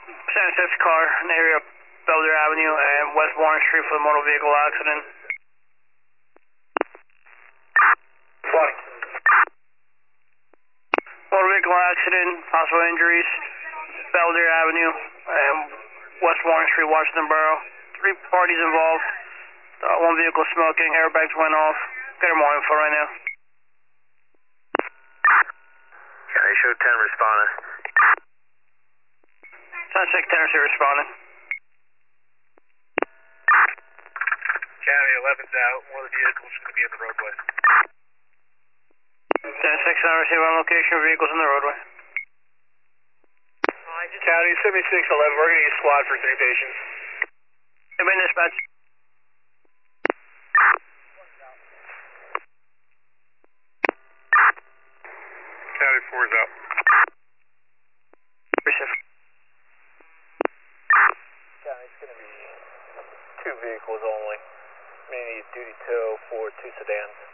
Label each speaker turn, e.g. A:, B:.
A: San Francisco car in the area of Belvedere Avenue and West Warren Street for the motor vehicle accident.
B: 20.
A: Motor vehicle accident, possible injuries, Belvedere Avenue and West Warren Street, Washington Borough. 3 parties involved. 1 vehicle smoking, airbags went off. Get more info right now.
B: County show 10 responding.
A: Sunset Tennessee responding.
B: County 11's out. One of the vehicles is going to be in the roadway.
A: 10-6 on receive on location, vehicles in the roadway.
B: County 7611, we're going to use squad for 3 patients.
A: You've been dispatched.
B: County 4's out.
A: Receive.
C: County, it's going to be 2 vehicles only. May need duty tow for 2 sedans.